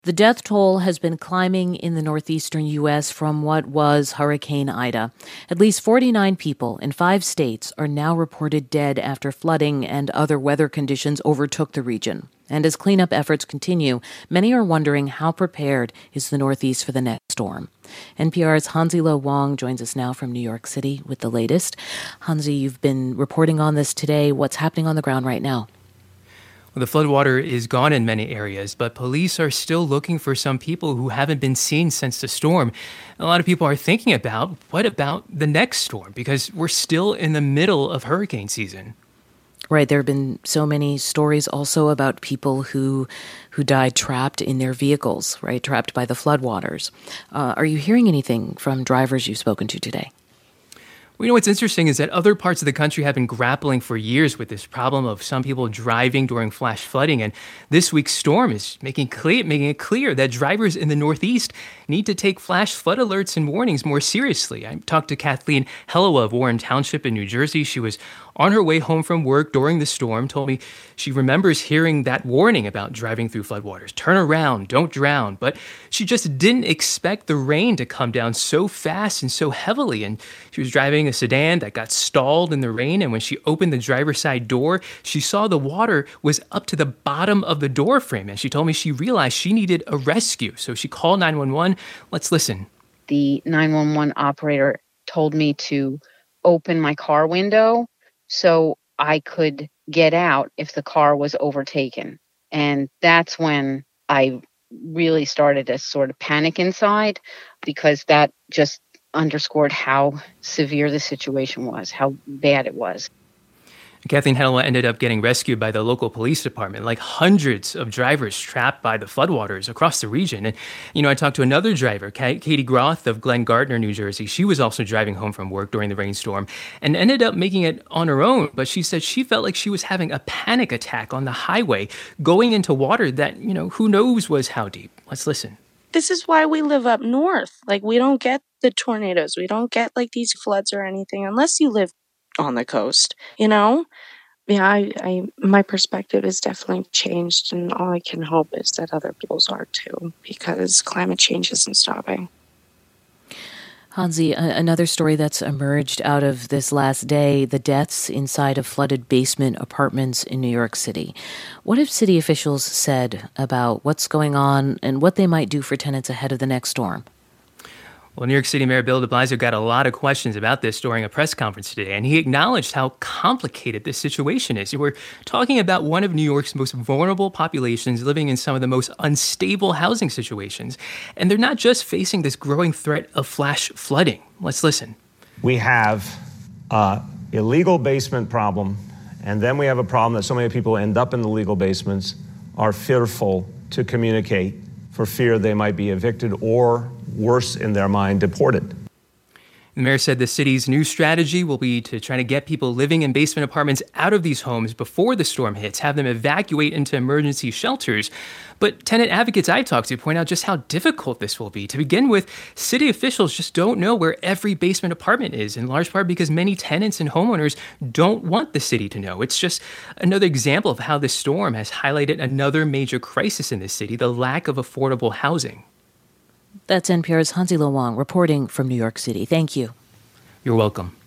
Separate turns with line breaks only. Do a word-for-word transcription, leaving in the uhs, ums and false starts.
The death toll has been climbing in the northeastern U S from what was Hurricane Ida. At least forty-nine people in five states are now reported dead after flooding and other weather conditions overtook the region. And as cleanup efforts continue, many are wondering how prepared is the Northeast for the next storm. N P R's Hansi Lo Wong joins us now from New York City with the latest. Hansi, you've been reporting on this today. What's happening on the ground right now?
Well, the floodwater is gone in many areas, but police are still looking for some people who haven't been seen since the storm. A lot of people are thinking about, what about the next storm? Because we're still in the middle of hurricane season.
Right. There have been so many stories also about people who who died trapped in their vehicles, right, trapped by the floodwaters. Uh, are you hearing anything from drivers you've spoken to today?
Well, you know, what's interesting is that other parts of the country have been grappling for years with this problem of some people driving during flash flooding. And this week's storm is making clear, making it clear that drivers in the Northeast need to take flash flood alerts and warnings more seriously. I talked to Kathleen Hellowa of Warren Township in New Jersey. She was on her way home from work during the storm, told me she remembers hearing that warning about driving through floodwaters. Turn around, don't drown. But she just didn't expect the rain to come down so fast and so heavily. And she was driving a sedan that got stalled in the rain. And when she opened the driver's side door, she saw the water was up to the bottom of the door frame. And she told me she realized she needed a rescue. So she called nine one one. Let's listen.
The nine one one operator told me to open my car window so I could get out if the car was overtaken. And that's when I really started to sort of panic inside, because that just underscored how severe the situation was, how bad it was.
Kathleen Hellowa ended up getting rescued by the local police department, like hundreds of drivers trapped by the floodwaters across the region. And, you know, I talked to another driver, Katie Groth of Glen Gardner, New Jersey. She was also driving home from work during the rainstorm and ended up making it on her own. But she said she felt like she was having a panic attack on the highway, going into water that, you know, who knows was how deep. Let's listen.
This is why we live up north. Like, we don't get the tornadoes. We don't get, like, these floods or anything unless you live on the coast, you know? Yeah, I, I, my perspective is definitely changed, and all I can hope is that other people's are too, because climate change isn't stopping.
Hansi, a- another story that's emerged out of this last day, the deaths inside of flooded basement apartments in New York City. What have city officials said about what's going on and what they might do for tenants ahead of the next storm?
Well, New York City Mayor Bill de Blasio got a lot of questions about this during a press conference today, and he acknowledged how complicated this situation is. We're talking about one of New York's most vulnerable populations living in some of the most unstable housing situations, and they're not just facing this growing threat of flash flooding. Let's listen.
We have an illegal basement problem, and then we have a problem that so many people end up in the legal basements are fearful to communicate for fear they might be evicted or, worse in their mind, deported.
The mayor said the city's new strategy will be to try to get people living in basement apartments out of these homes before the storm hits, have them evacuate into emergency shelters. But tenant advocates I talked to point out just how difficult this will be. To begin with, city officials just don't know where every basement apartment is, in large part because many tenants and homeowners don't want the city to know. It's just another example of how this storm has highlighted another major crisis in the city, the lack of affordable housing.
That's N P R's Hansi Lo Wong reporting from New York City. Thank you.
You're welcome.